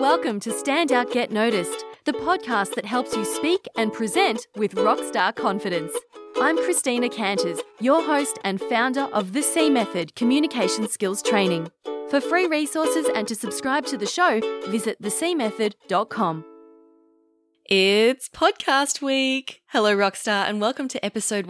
Welcome to Stand Out, Get Noticed, the podcast that helps you speak and present with rockstar confidence. I'm Christina Canters, your host and founder of The C Method Communication Skills Training. For free resources and to subscribe to the show, visit thecmethod.com. It's podcast week. Hello, Rockstar, and welcome to episode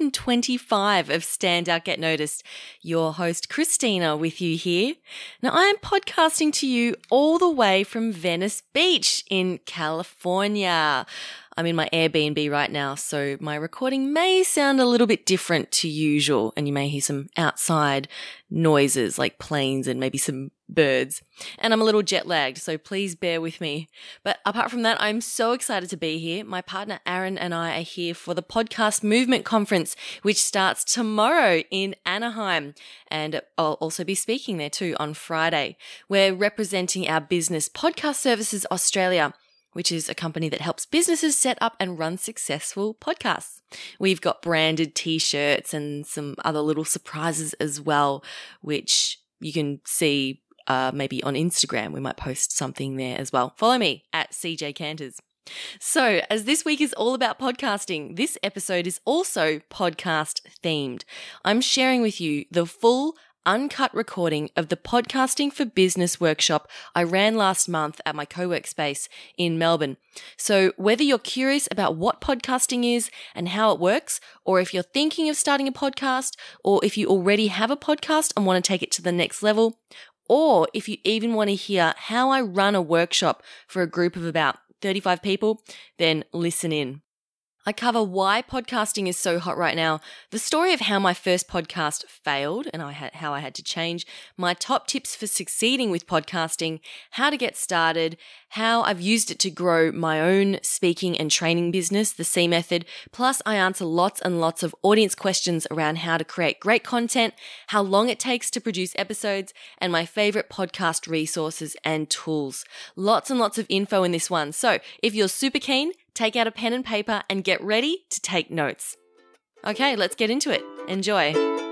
125 of Stand Out, Get Noticed. Your host, Christina, with you here. Now, I am podcasting to you all the way from Venice Beach in California. I'm in my Airbnb right now, so my recording may sound a little bit different to usual, and you may hear some outside noises like planes and maybe some birds. And I'm a little jet lagged, so please bear with me. But apart from that, I'm so excited to be here. My partner Aaron and I are here for the Podcast Movement Conference, which starts tomorrow in Anaheim. And I'll also be speaking there too on Friday. We're representing our business, Podcast Services Australia, which is a company that helps businesses set up and run successful podcasts. We've got branded t-shirts and some other little surprises as well, which you can see maybe on Instagram. We might post something there as well. Follow me at CJ Canters. So, as this week is all about podcasting, this episode is also podcast themed. I'm sharing with you the full uncut recording of the Podcasting for Business workshop I ran last month at my co-work space in Melbourne. So whether you're curious about what podcasting is and how it works, or if you're thinking of starting a podcast, or if you already have a podcast and want to take it to the next level, or if you even want to hear how I run a workshop for a group of about 35 people, then listen in. I cover why podcasting is so hot right now, the story of how my first podcast failed and how I had to change, my top tips for succeeding with podcasting, how to get started, how I've used it to grow my own speaking and training business, the C Method, plus I answer lots and lots of audience questions around how to create great content, how long it takes to produce episodes, and my favorite podcast resources and tools. Lots and lots of info in this one. So if you're super keen, take out a pen and paper and get ready to take notes. Okay, let's get into it. Enjoy. Can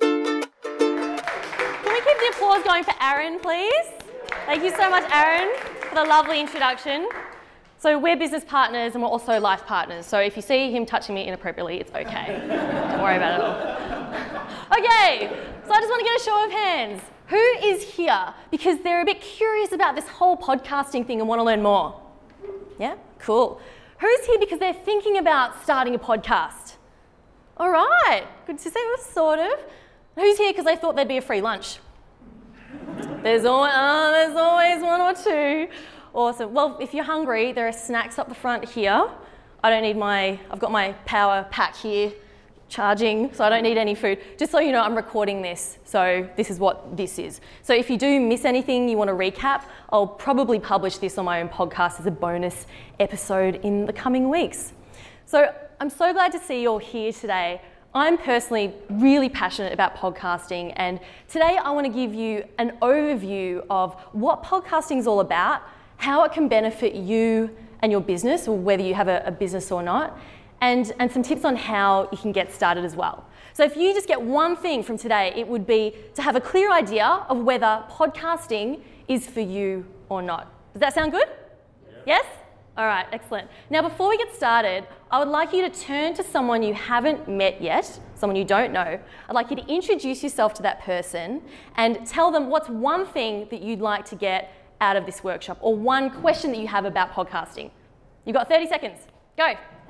we keep the applause going for Aaron, please? Thank you so much, Aaron, for the lovely introduction. So we're business partners and we're also life partners. So if you see him touching me inappropriately, it's okay. Don't worry about it all. Okay, so I just want to get a show of hands. Who is here because they're a bit curious about this whole podcasting thing and want to learn more? Yeah, cool. Who's here because they're thinking about starting a podcast? All right, good to see you, sort of. Who's here because they thought there'd be a free lunch? There's always one or two. Awesome. Well, if you're hungry, there are snacks up the front here. I've got my power pack here, charging, so I don't need any food. Just so you know, I'm recording this, so this is what this is. So if you do miss anything, you want to recap, I'll probably publish this on my own podcast as a bonus episode in the coming weeks. So I'm so glad to see you all here today. I'm personally really passionate about podcasting, and today I want to give you an overview of what podcasting is all about, how it can benefit you and your business, or whether you have a business or not, and some tips on how you can get started as well. So if you just get one thing from today, it would be to have a clear idea of whether podcasting is for you or not. Does that sound good? Yeah. Yes? All right, excellent. Now before we get started, I would like you to turn to someone you haven't met yet, someone you don't know. I'd like you to introduce yourself to that person and tell them what's one thing that you'd like to get out of this workshop, or one question that you have about podcasting. You've got 30 seconds. Go.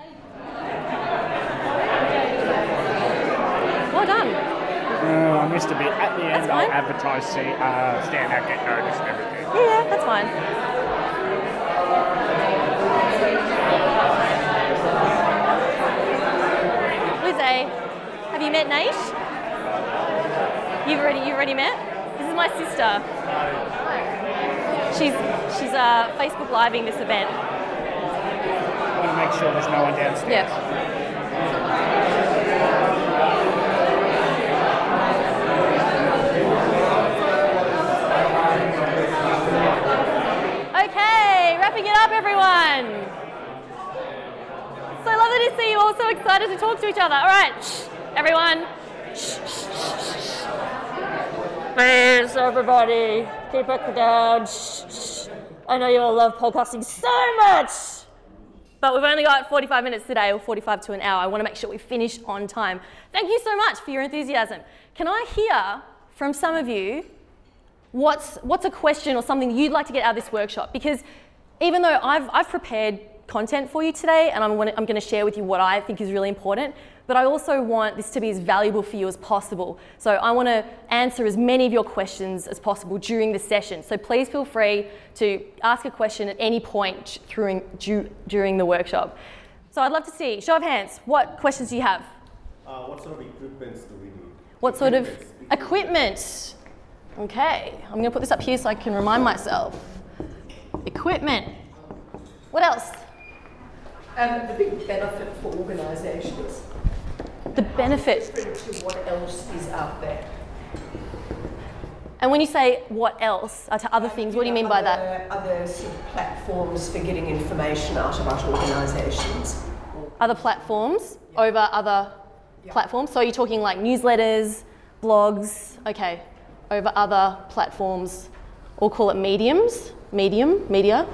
Well done. I missed a bit. At the end, I'll advertise, stand out, get noticed and everything. Yeah, that's fine. Liz A, have you met Naish? You've already met? This is my sister. She's Facebook Living this event. I want to make sure there's no one downstairs. Yeah. Okay, wrapping it up, everyone. So lovely to see you all so excited to talk to each other. All right, everyone. Please, everybody, keep it down. I know you all love podcasting so much. But we've only got 45 minutes today, or 45 to an hour. I want to make sure we finish on time. Thank you so much for your enthusiasm. Can I hear from some of you what's a question or something you'd like to get out of this workshop? Because even though I've prepared content for you today, and I'm going to share with you what I think is really important, but I also want this to be as valuable for you as possible. So I want to answer as many of your questions as possible during the session. So please feel free to ask a question at any point during the workshop. So I'd love to see, show of hands, what questions do you have? What sort of equipment do we need? What sort of equipment? Okay, I'm going to put this up here so I can remind myself. Equipment. What else? The big benefit for organisations. The benefit. To what else is out there. And when you say what else, to other things, what do you mean by that? Other sort of platforms for getting information out about organisations. Other platforms over other platforms? So you're talking like newsletters, blogs, okay, over other platforms, or call it mediums? Mediums.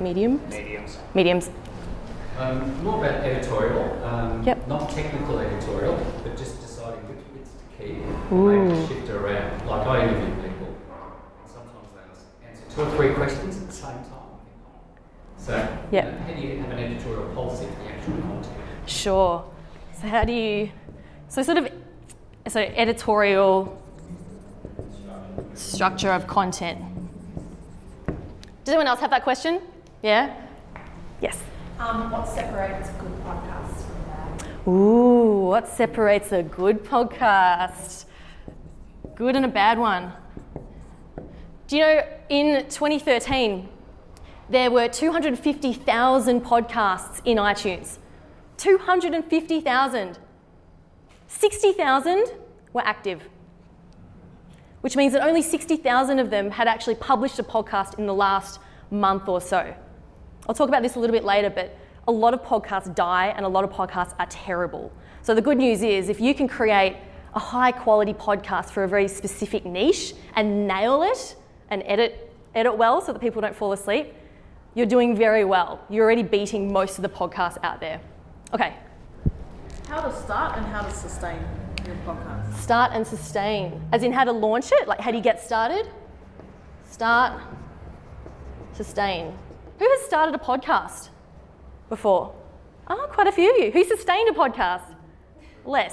More about editorial, Yep. not technical editorial, but just deciding which bits to keep, maybe shift it around. Like I interview people, and sometimes they answer 2 or 3 questions at the same time. So Yep. How do you have an editorial policy for the actual content? Sure. So how do you, so editorial structure of content. Does anyone else have that question? Yeah? Yes. What separates a good podcast from bad? Ooh, what separates a good podcast? Good and a bad one. Do you know, in 2013, there were 250,000 podcasts in iTunes. 250,000. 60,000 were active, which means that only 60,000 of them had actually published a podcast in the last month or so. I'll talk about this a little bit later, but a lot of podcasts die and a lot of podcasts are terrible. So the good news is if you can create a high quality podcast for a very specific niche and nail it and edit well so that people don't fall asleep, you're doing very well. You're already beating most of the podcasts out there. Okay. How to start and how to sustain your podcast? Start and sustain. As in how to launch it? Like how do you get started? Start, sustain. Who has started a podcast before? Oh, quite a few of you. Who sustained a podcast? Less.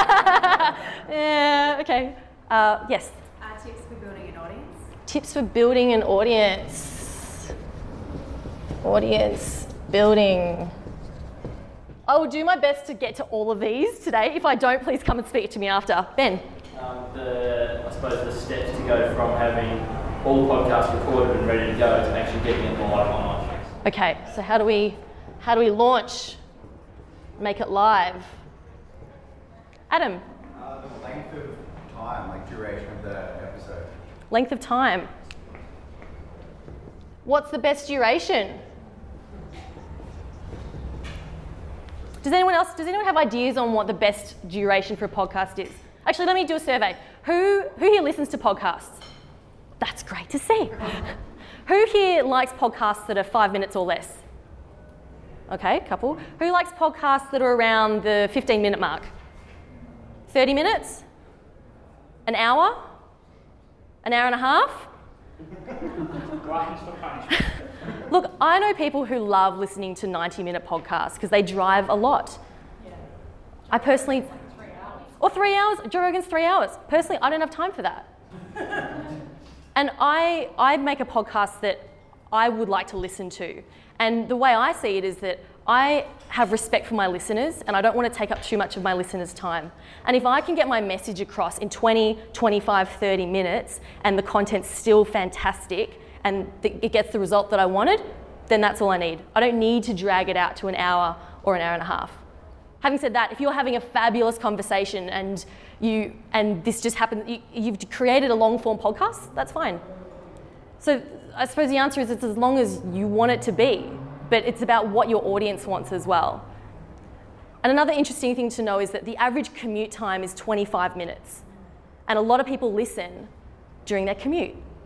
Yeah, okay. Yes? Tips for building an audience? Tips for building an audience. Audience building. I will do my best to get to all of these today. If I don't, please come and speak to me after. Ben? I suppose the steps to go from having all podcasts recorded and ready to go to actually getting it live on iTunes. Okay, so how do we launch, make it live? Adam? The length of time, like duration of the episode. Length of time. What's the best duration? Does anyone have ideas on what the best duration for a podcast is? Actually, let me do a survey. Who here listens to podcasts? That's great to see. Who here likes podcasts that are 5 minutes or less? Okay, couple. Who likes podcasts that are around the 15-minute mark? 30 minutes? An hour? An hour and a half? Look, I know people who love listening to 90-minute podcasts because they drive a lot. Yeah. I personally... 3 hours. Or 3 hours. Joe Rogan's 3 hours. Personally, I don't have time for that. And I make a podcast that I would like to listen to. And the way I see it is that I have respect for my listeners and I don't want to take up too much of my listeners' time. And if I can get my message across in 20, 25, 30 minutes and the content's still fantastic and it gets the result that I wanted, then that's all I need. I don't need to drag it out to an hour or an hour and a half. Having said that, if you're having a fabulous conversation and this just happened, you've created a long-form podcast, that's fine. So I suppose the answer is it's as long as you want it to be, but it's about what your audience wants as well. And another interesting thing to know is that the average commute time is 25 minutes. And a lot of people listen during their commute.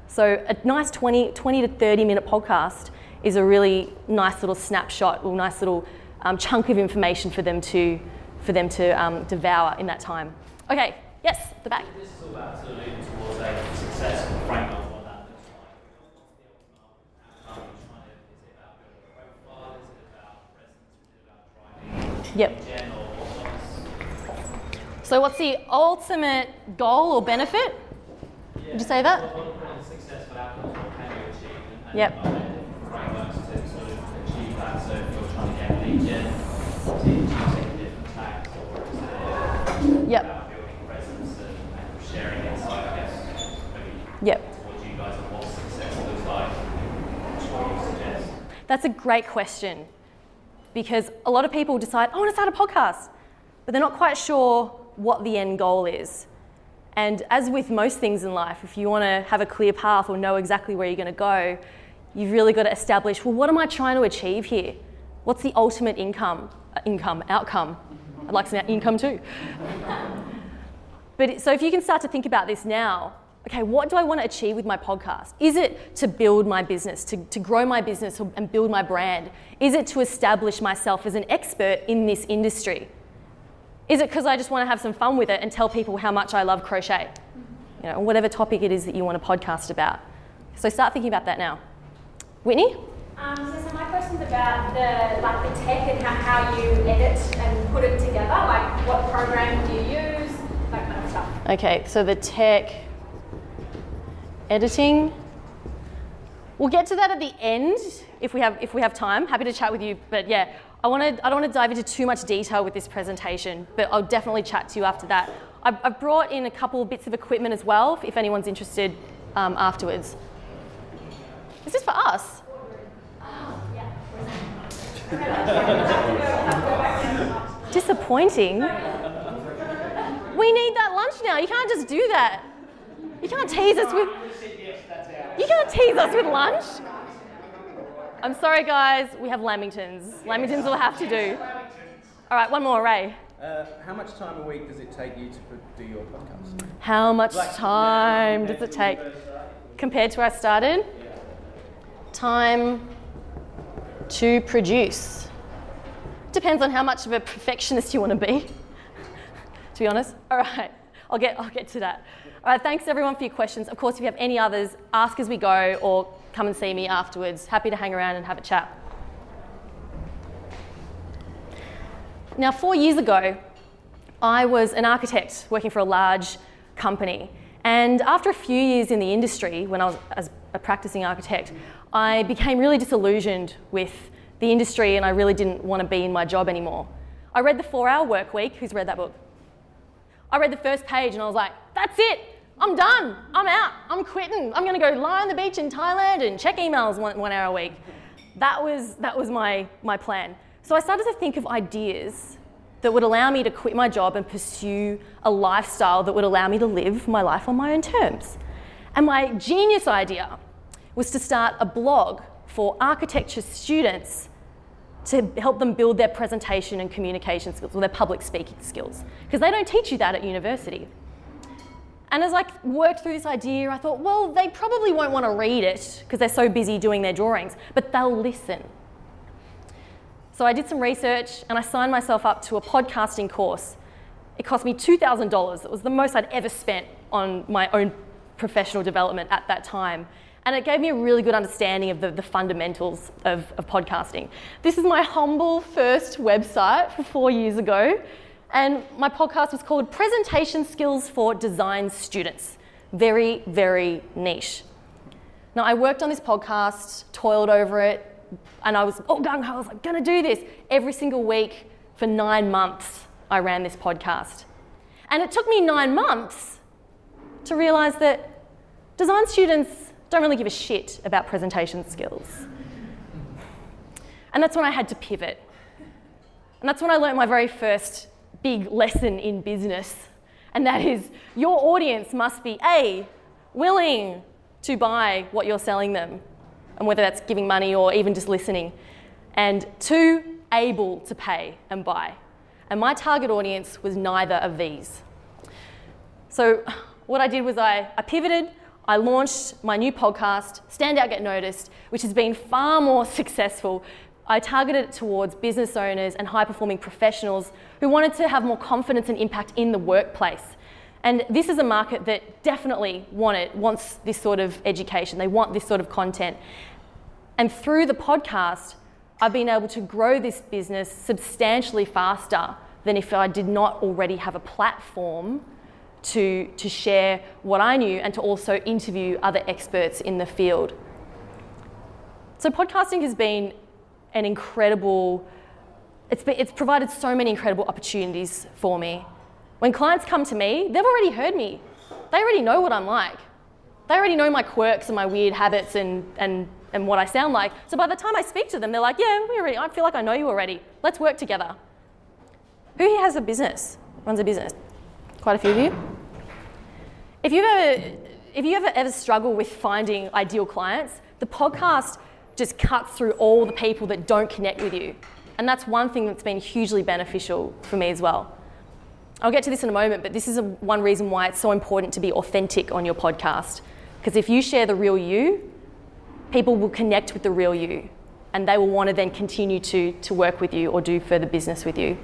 So a nice 20 to 30 minute podcast is a really nice little snapshot or nice little chunk of information for them to devour in that time. Okay, yes, the back. This is all about sort of leading towards a successful framework of what that looks like. What's the ultimate outcome? Is it about building a profile? Is it about presence? Is it about driving Yep. or what's So what's the ultimate goal or benefit? Would you say that? what are the successful outcomes? What can you achieve? And Yep. are there different frameworks to sort of achieve that? So if you're trying to get lead gen, do you take different tags, or is it Yep. about building presence and sharing insight, I guess, maybe Yep. towards you guys and what success looks like? What you suggest? That's a great question, because a lot of people decide, I want to start a podcast, but they're not quite sure what the end goal is. And as with most things in life, if you want to have a clear path or know exactly where you're going to go, you've really got to establish, well, what am I trying to achieve here? What's the ultimate outcome? I'd like some income too. So if you can start to think about this now, okay, what do I want to achieve with my podcast? Is it to build my business, to grow my business and build my brand? Is it to establish myself as an expert in this industry? Is it because I just want to have some fun with it and tell people how much I love crochet? You know, whatever topic it is that you want to podcast about. So start thinking about that now. Whitney? So my question's about the tech and how you edit and put it together. Like what program do you use? That kind of stuff. Okay, so the tech, editing. We'll get to that at the end if we have time. Happy to chat with you, but yeah, I don't want to dive into too much detail with this presentation, but I'll definitely chat to you after that. I've brought in a couple of bits of equipment as well, if anyone's interested afterwards. Is this for us? Disappointing. We need that lunch now. You can't just do that. You can't tease us with lunch. I'm sorry, guys. We have Lamingtons. Lamingtons will have to do. All right, one more, Ray. How much time a week does it take you to do your podcast? How much time does it take compared to where I started? Time to produce. Depends on how much of a perfectionist you want to be, to be honest. All right, I'll get to that. All right, thanks everyone for your questions. Of course, if you have any others, ask as we go or come and see me afterwards. Happy to hang around and have a chat. Now, 4 years ago, I was an architect working for a large company. And after a few years in the industry, when I was as a practicing architect, I became really disillusioned with the industry and I really didn't want to be in my job anymore. I read The 4-Hour Workweek. Who's read that book? I read the first page and I was like, that's it. I'm done. I'm out. I'm quitting. I'm going to go lie on the beach in Thailand and check emails 1 hour a week. That was my plan. So I started to think of ideas that would allow me to quit my job and pursue a lifestyle that would allow me to live my life on my own terms. And my genius idea was to start a blog for architecture students to help them build their presentation and communication skills or their public speaking skills, because they don't teach you that at university. And as I worked through this idea, I thought, well, they probably won't want to read it because they're so busy doing their drawings, but they'll listen. So I did some research and I signed myself up to a podcasting course. It cost me $2,000. It was the most I'd ever spent on my own professional development at that time. And it gave me a really good understanding of the fundamentals of podcasting. This is my humble first website from 4 years ago. And my podcast was called Presentation Skills for Design Students. Very, very niche. Now, I worked on this podcast, toiled over it, and I was all gung-ho. I was like, gonna do this. Every single week for 9 months, I ran this podcast. And it took me 9 months to realise that design students don't really give a shit about presentation skills. And that's when I had to pivot. And that's when I learned my very first big lesson in business. And that is, your audience must be A, willing to buy what you're selling them, and whether that's giving money or even just listening. And 2, able to pay and buy. And my target audience was neither of these. So what I did was I pivoted, I launched my new podcast, Stand Out, Get Noticed, which has been far more successful. I targeted it towards business owners and high-performing professionals who wanted to have more confidence and impact in the workplace. And this is a market that definitely wants this sort of education. They want this sort of content. And through the podcast, I've been able to grow this business substantially faster than if I did not already have a platform to share what I knew and to also interview other experts in the field. So podcasting has been an incredible, it's provided so many incredible opportunities for me. When clients come to me, they've already heard me. They already know what I'm like. They already know my quirks and my weird habits and what I sound like. So by the time I speak to them, they're like, yeah, I feel like I know you already. Let's work together. Who here has a business, runs a business? Quite a few of you. If you ever struggle with finding ideal clients, the podcast just cuts through all the people that don't connect with you. And that's one thing that's been hugely beneficial for me as well. I'll get to this in a moment, but this is one reason why it's so important to be authentic on your podcast. Because if you share the real you, people will connect with the real you, and they will want to then continue to work with you or do further business with you.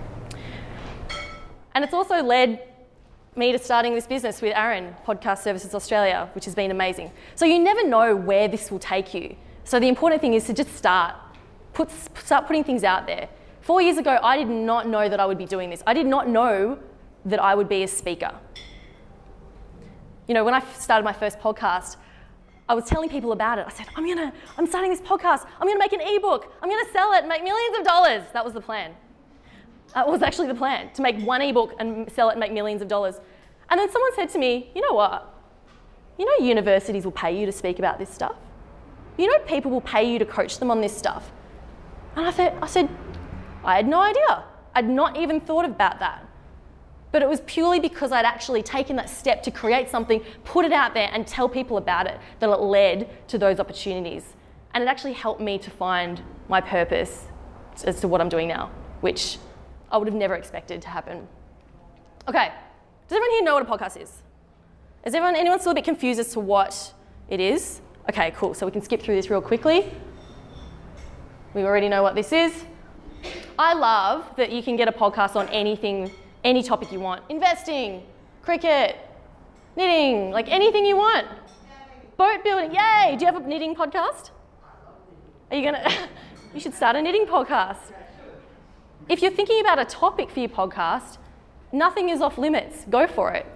And it's also led me to starting this business with Aaron, Podcast Services Australia, which has been amazing. So you never know where this will take you. So the important thing is to just start putting things out there. 4 years ago, I did not know that I would be doing this. I did not know that I would be a speaker. You know, when I started my first podcast, I was telling people about it. I said, I'm starting this podcast. I'm gonna make an ebook. I'm gonna sell it and make millions of dollars. That was the plan. That was actually the plan, to make one ebook and sell it and make millions of dollars. And then someone said to me, you know what? You know universities will pay you to speak about this stuff? You know people will pay you to coach them on this stuff? And I said, I had no idea. I'd not even thought about that. But it was purely because I'd actually taken that step to create something, put it out there and tell people about it, that it led to those opportunities. And it actually helped me to find my purpose as to what I'm doing now, which I would have never expected to happen. Okay, does everyone here know what a podcast is? Is anyone still a bit confused as to what it is? Okay, cool, so we can skip through this real quickly. We already know what this is. I love that you can get a podcast on anything, any topic you want. Investing, cricket, knitting, like anything you want. Boat building, yay! Do you have a knitting podcast? Are you gonna, you should start a knitting podcast. If you're thinking about a topic for your podcast, nothing is off limits. Go for it.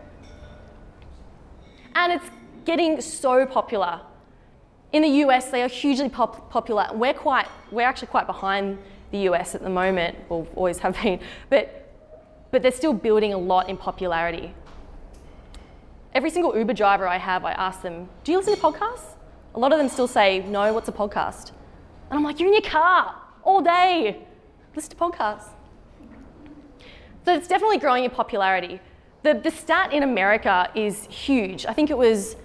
And it's getting so popular. In the US, they are hugely popular. We're actually quite behind the US at the moment, or always have been, but they're still building a lot in popularity. Every single Uber driver I ask them, do you listen to podcasts? A lot of them still say, no, what's a podcast? And I'm like, you're in your car all day. Listen to podcasts. So it's definitely growing in popularity. The stat in America is huge. I think it was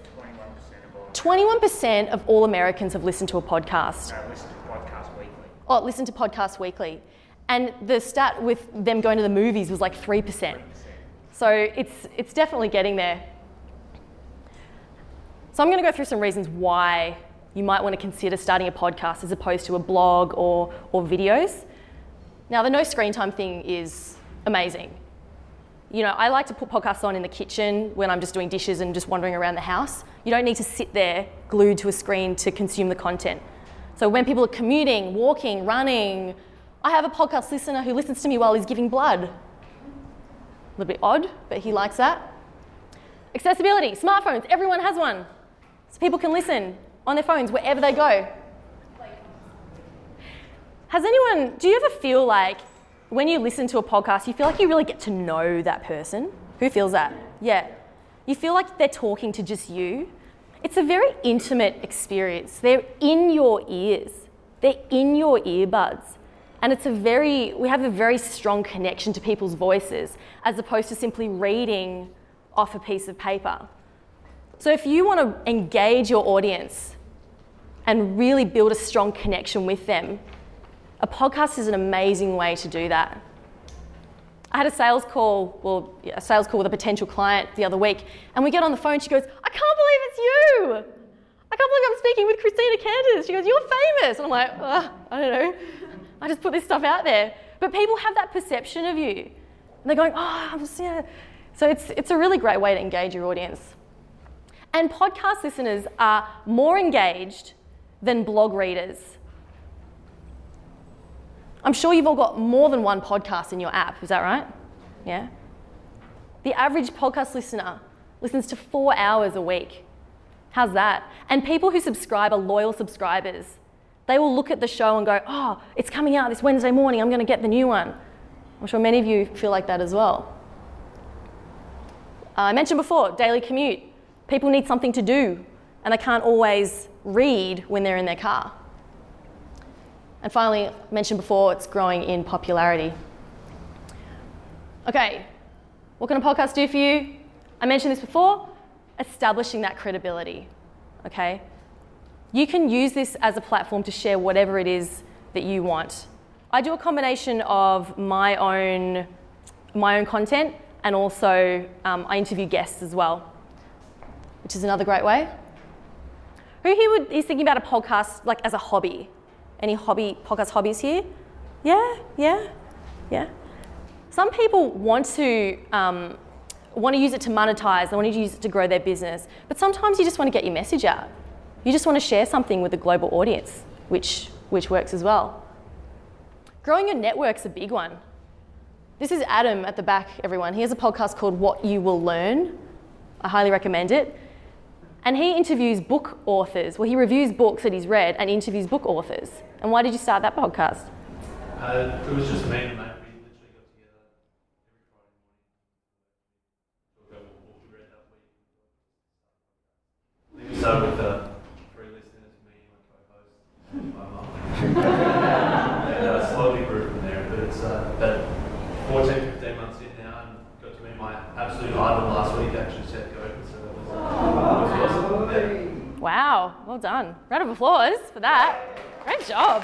21% of all Americans have listened to a podcast. Listen to podcasts weekly. Oh, listen to podcasts weekly. And the stat with them going to the movies was like 3%. So it's definitely getting there. So I'm going to go through some reasons why you might want to consider starting a podcast as opposed to a blog or videos. Now, the no screen time thing is amazing. You know, I like to put podcasts on in the kitchen when I'm just doing dishes and just wandering around the house. You don't need to sit there glued to a screen to consume the content. So when people are commuting, walking, running, I have a podcast listener who listens to me while he's giving blood. A little bit odd, but he likes that. Accessibility, smartphones, everyone has one. So people can listen on their phones wherever they go. Do you ever feel like when you listen to a podcast, you feel like you really get to know that person? Who feels that? Yeah. You feel like they're talking to just you. It's a very intimate experience. They're in your ears. They're in your earbuds. And we have a very strong connection to people's voices as opposed to simply reading off a piece of paper. So if you want to engage your audience and really build a strong connection with them, a podcast is an amazing way to do that. I had a sales call with a potential client the other week, and we get on the phone, she goes, I can't believe it's you. I can't believe I'm speaking with Christina Cantas. She goes, you're famous. And I'm like, I don't know. I just put this stuff out there. But people have that perception of you. And they're going, yeah. So it's a really great way to engage your audience. And podcast listeners are more engaged than blog readers. I'm sure you've all got more than one podcast in your app, is that right? Yeah? The average podcast listener listens to 4 hours a week. How's that? And people who subscribe are loyal subscribers. They will look at the show and go, oh, it's coming out this Wednesday morning, I'm going to get the new one. I'm sure many of you feel like that as well. I mentioned before, daily commute. People need something to do, and they can't always read when they're in their car. And finally, I mentioned before, it's growing in popularity. Okay, what can a podcast do for you? I mentioned this before, establishing that credibility, okay? You can use this as a platform to share whatever it is that you want. I do a combination of my own content, and also I interview guests as well, which is another great way. Who here is thinking about a podcast like as a hobby? Any podcast hobbies here? Yeah. Some people want to use it to monetize, they want to use it to grow their business, but sometimes you just want to get your message out. You just want to share something with a global audience, which works as well. Growing your network's a big one. This is Adam at the back, everyone. He has a podcast called What You Will Learn. I highly recommend it. And he interviews book authors. Well, he reviews books that he's read and interviews book authors. And why did you start that podcast? It was just me and a mate. We literally got together every Friday morning. Talk about what we read that week. I think we started with 3 listeners, me, my co-host, and my mum. And slowly grew from there. But it's about 14, 15 months in now, and got to meet my absolute idol last week, actually, Seth Godin. So that was awesome. Yeah. Wow, well done. Round of applause for that. Great job.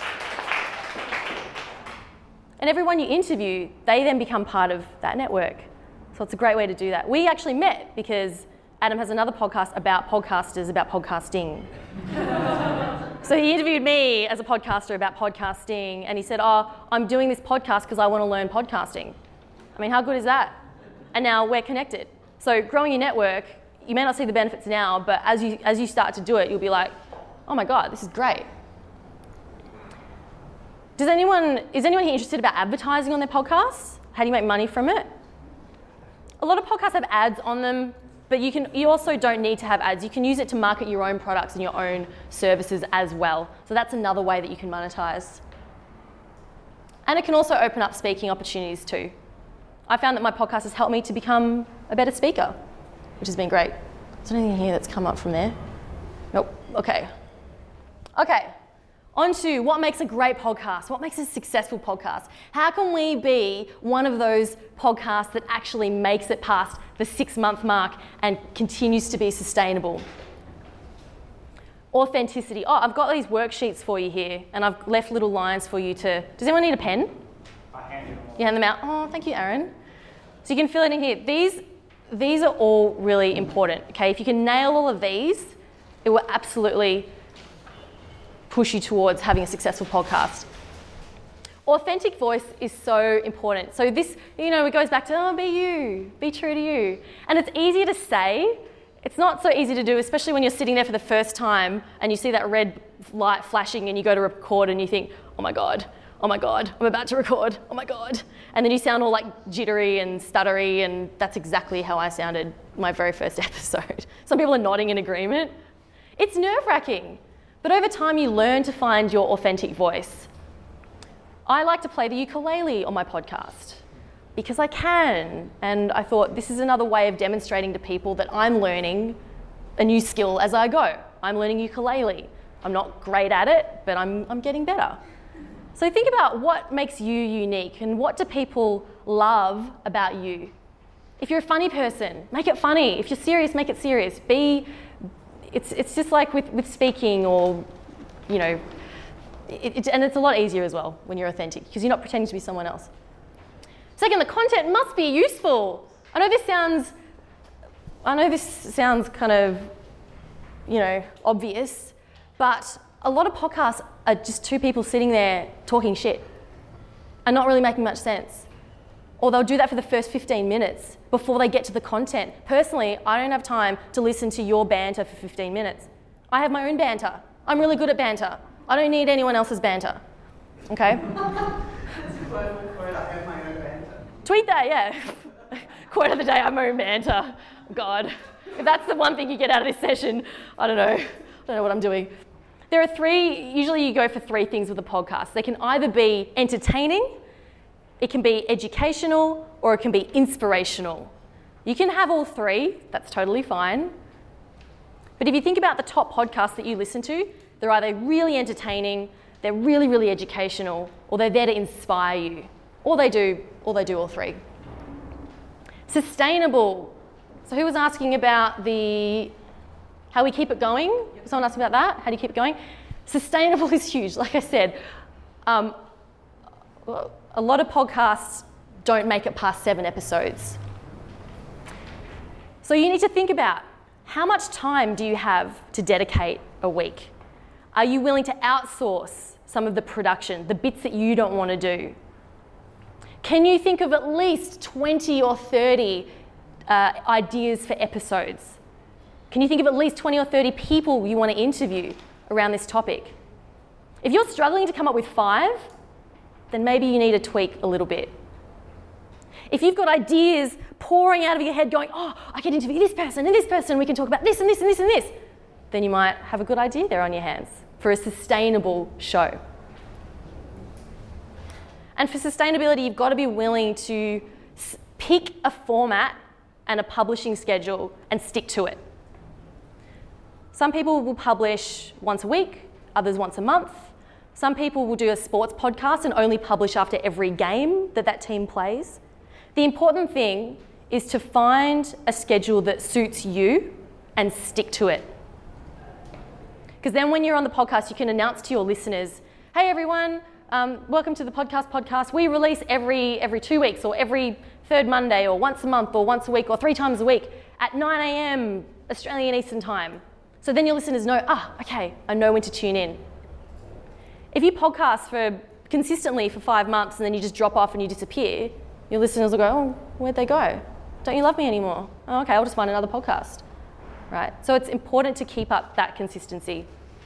And everyone you interview, they then become part of that network. So it's a great way to do that. We actually met because Adam has another podcast about podcasters, about podcasting. So he interviewed me as a podcaster about podcasting, and he said, I'm doing this podcast because I want to learn podcasting. I mean, how good is that? And now we're connected. So growing your network, you may not see the benefits now, but as you start to do it, you'll be like, oh my God, this is great. Is anyone here interested about advertising on their podcasts? How do you make money from it? A lot of podcasts have ads on them, but you also don't need to have ads. You can use it to market your own products and your own services as well. So that's another way that you can monetize. And it can also open up speaking opportunities too. I found that my podcast has helped me to become a better speaker, which has been great. Is there anything here that's come up from there? Nope. Okay. On to what makes a great podcast, what makes a successful podcast. How can we be one of those podcasts that actually makes it past the 6-month mark and continues to be sustainable? Authenticity. I've got these worksheets for you here, and I've left little lines for you to... Does anyone need a pen? I handed them all. You hand them out? Oh, thank you, Aaron. So you can fill it in here. These are all really important, okay? If you can nail all of these, it will absolutely push you towards having a successful podcast. Authentic voice is so important. So this, it goes back to, be you, be true to you. And it's easier to say. It's not so easy to do, especially when you're sitting there for the first time and you see that red light flashing and you go to record and you think, oh my God, I'm about to record, oh my God. And then you sound all like jittery and stuttery, and that's exactly how I sounded my very first episode. Some people are nodding in agreement. It's nerve-wracking, but over time you learn to find your authentic voice. I like to play the ukulele on my podcast because I can, and I thought this is another way of demonstrating to people that I'm learning a new skill as I go. I'm learning ukulele. I'm not great at it, but I'm getting better. So think about what makes you unique and what do people love about you. If you're a funny person, make it funny. If you're serious, make it serious. It's just like with speaking or, and it's a lot easier as well when you're authentic because you're not pretending to be someone else. Second, the content must be useful. I know this sounds kind of, obvious, but a lot of podcasts are just two people sitting there talking shit and not really making much sense. Or they'll do that for the first 15 minutes before they get to the content. Personally, I don't have time to listen to your banter for 15 minutes. I have my own banter. I'm really good at banter. I don't need anyone else's banter. Okay? Tweet that, yeah. Quote of the day, I'm my own banter. God. If that's the one thing you get out of this session, I don't know. I don't know what I'm doing. There are usually you go for three things with a podcast. They can either be entertaining, it can be educational, or it can be inspirational. You can have all three, that's totally fine. But if you think about the top podcasts that you listen to, they're either really entertaining, they're really, really educational, or they're there to inspire you. Or they do all three. Sustainable. So who was asking about how we keep it going? Someone asked about that. How do you keep it going? Sustainable is huge. Like I said, a lot of podcasts don't make it past 7 episodes. So you need to think about how much time do you have to dedicate a week? Are you willing to outsource some of the production, the bits that you don't want to do? Can you think of at least 20 or 30 ideas for episodes? Can you think of at least 20 or 30 people you want to interview around this topic? If you're struggling to come up with 5, then maybe you need to tweak a little bit. If you've got ideas pouring out of your head going, oh, I can interview this person and this person, we can talk about this and this and this and this, then you might have a good idea there on your hands for a sustainable show. And for sustainability, you've got to be willing to pick a format and a publishing schedule and stick to it. Some people will publish once a week, others once a month. Some people will do a sports podcast and only publish after every game that team plays. The important thing is to find a schedule that suits you and stick to it. Because then when you're on the podcast, you can announce to your listeners, hey everyone, welcome to the podcast. We release every 2 weeks or every third Monday or once a month or once a week or 3 times a week at 9 a.m. Australian Eastern Time. So then your listeners know, okay, I know when to tune in. If you podcast consistently for 5 months and then you just drop off and you disappear, your listeners will go, oh, where'd they go? Don't you love me anymore? Oh, okay, I'll just find another podcast, right? So it's important to keep up that consistency.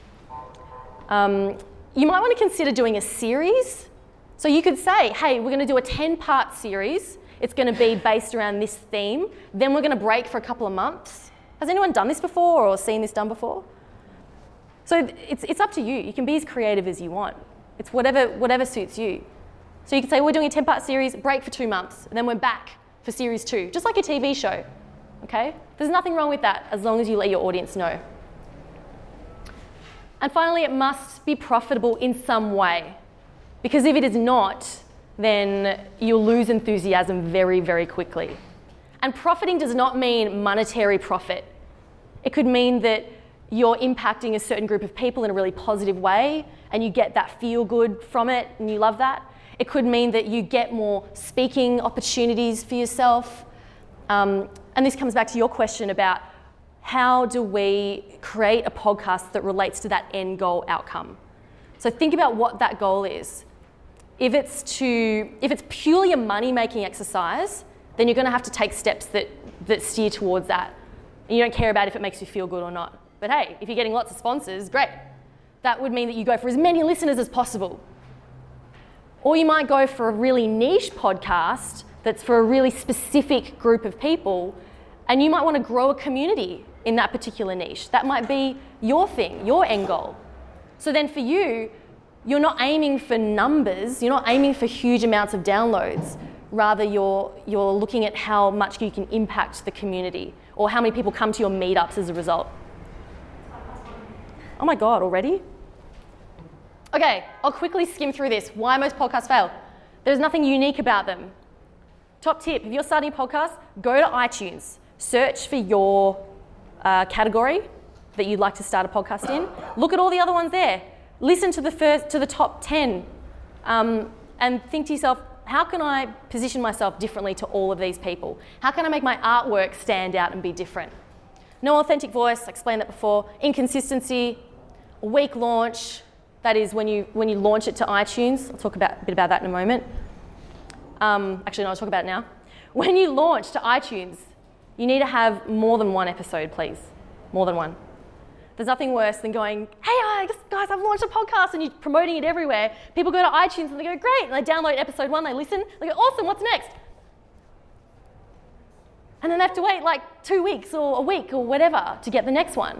You might want to consider doing a series. So you could say, hey, we're going to do a 10-part series. It's going to be based around this theme. Then we're going to break for a couple of months. Has anyone done this before or seen this done before? So it's up to you. You can be as creative as you want. It's whatever suits you. So you can say, we're doing a 10-part series, break for 2 months, and then we're back for series 2, just like a TV show, okay? There's nothing wrong with that as long as you let your audience know. And finally, it must be profitable in some way, because if it is not, then you'll lose enthusiasm very, very quickly. And profiting does not mean monetary profit. It could mean that you're impacting a certain group of people in a really positive way and you get that feel good from it and you love that. It could mean that you get more speaking opportunities for yourself. And this comes back to your question about how do we create a podcast that relates to that end goal outcome? So think about what that goal is. If it's purely a money-making exercise, then you're going to have to take steps that steer towards that. And you don't care about if it makes you feel good or not. But hey, if you're getting lots of sponsors, great. That would mean that you go for as many listeners as possible. Or you might go for a really niche podcast that's for a really specific group of people, and you might want to grow a community in that particular niche. That might be your thing, your end goal. So then for you, you're not aiming for numbers, you're not aiming for huge amounts of downloads. Rather, you're looking at how much you can impact the community or how many people come to your meetups as a result. Oh my God, already? Okay, I'll quickly skim through this. Why most podcasts fail. There's nothing unique about them. Top tip, if you're starting a podcast, go to iTunes, search for your category that you'd like to start a podcast in. Look at all the other ones there. Listen to the top 10 and think to yourself, I position myself differently to all of these people? How can I make my artwork stand out and be different? No authentic voice, I explained that before. Inconsistency, a weak launch, that is when you launch it to iTunes. I'll talk a bit about that in a moment. Actually, no, I'll talk about it now. When you launch to iTunes, you need to have more than one episode, please. More than one. There's nothing worse than going, hey guys, I've launched a podcast, and you're promoting it everywhere. People go to iTunes and they go, great, and they download episode 1, they listen, they go, awesome, what's next? And then they have to wait like 2 weeks or a week or whatever to get the next one.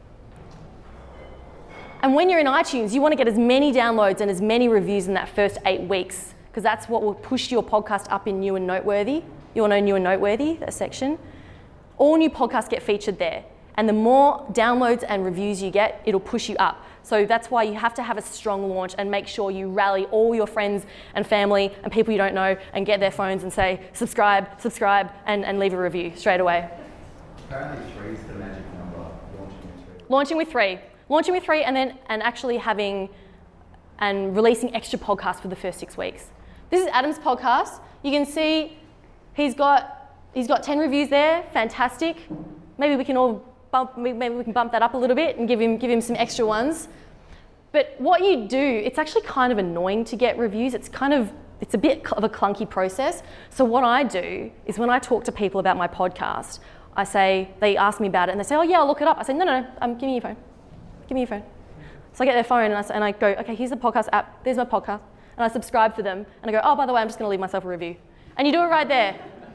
And when you're in iTunes, you want to get as many downloads and as many reviews in that first 8 weeks, because that's what will push your podcast up in new and noteworthy. You all know new and noteworthy, that section? All new podcasts get featured there. And the more downloads and reviews you get, it'll push you up. So that's why you have to have a strong launch and make sure you rally all your friends and family and people you don't know and get their phones and say, subscribe, and leave a review straight away. Apparently 3 is the magic number, Launching with 3, and actually having and releasing extra podcasts for the first 6 weeks. This is Adam's podcast. You can see he's got 10 reviews there, fantastic. Maybe we can bump that up a little bit and give him some extra ones. But what you do, it's actually kind of annoying to get reviews. It's a bit of a clunky process. So what I do is when I talk to people about my podcast, they ask me about it and they say, oh yeah, I'll look it up. I say, no, give me your phone. Give me your phone. So I get their phone and I go, okay, here's the podcast app, there's my podcast. And I subscribe for them and I go, oh, by the way, I'm just going to leave myself a review. And you do it right there.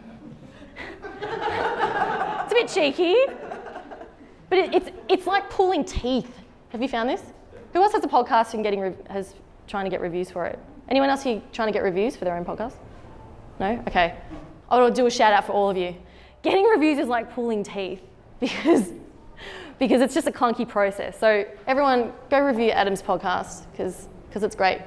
It's a bit cheeky, but it's like pulling teeth. Have you found this? Who else has a podcast and trying to get reviews for it? Anyone else here trying to get reviews for their own podcast? No? Okay. I'll do a shout out for all of you. Getting reviews is like pulling teeth because it's just a clunky process. So everyone, go review Adam's podcast because it's great.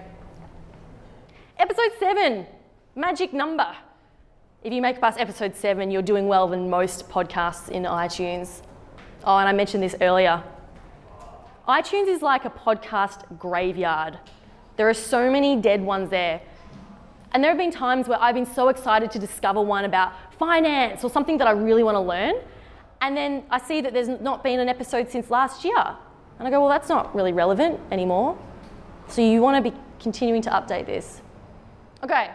Episode 7, magic number. If you make it past episode 7, you're doing well than most podcasts in iTunes. Oh, and I mentioned this earlier. iTunes is like a podcast graveyard. There are so many dead ones there. And there have been times where I've been so excited to discover one about finance or something that I really want to learn. And then I see that there's not been an episode since last year. And I go, well, that's not really relevant anymore. So you want to be continuing to update this. Okay.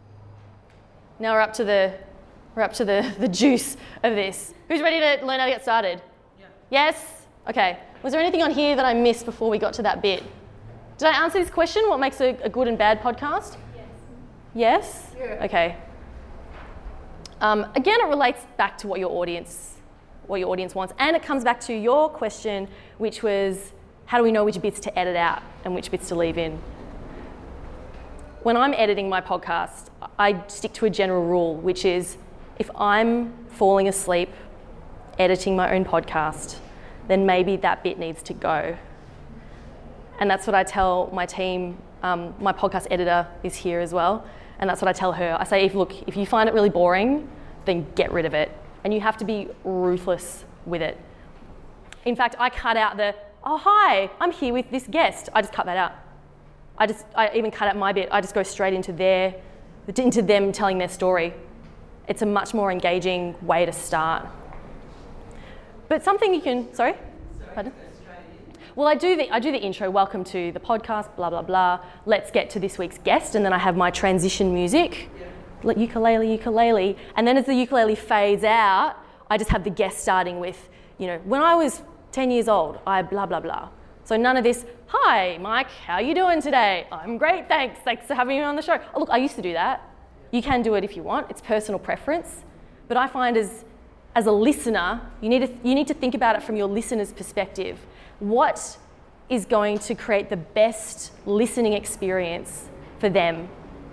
Now we're up to the juice of this. Who's ready to learn how to get started? Yeah. Yes? Okay. Was there anything on here that I missed before we got to that bit? Did I answer this question? What makes a good and bad podcast? Yes? Yeah. Okay. Again, it relates back to what your audience wants, and it comes back to your question, which was, how do we know which bits to edit out and which bits to leave in? When I'm editing my podcast, I stick to a general rule, which is if I'm falling asleep editing my own podcast, then maybe that bit needs to go. And that's what I tell my team. My podcast editor is here as well, and that's what I tell her. I say, if you find it really boring, then get rid of it. And you have to be ruthless with it. In fact, I cut out oh hi, I'm here with this guest. I just cut that out. I even cut out my bit. I just go straight into them telling their story. It's a much more engaging way to start. But something you can, sorry? Pardon? Well, I do the intro, welcome to the podcast, blah, blah, blah. Let's get to this week's guest. And then I have my transition music, ukulele. And then as the ukulele fades out, I just have the guest starting with, when I was 10 years old, I blah, blah, blah. So none of this, hi, Mike, how are you doing today? I'm great, thanks. Thanks for having me on the show. Oh, look, I used to do that. You can do it if you want. It's personal preference. But I find as a listener, you need to think about it from your listener's perspective. What is going to create the best listening experience for them?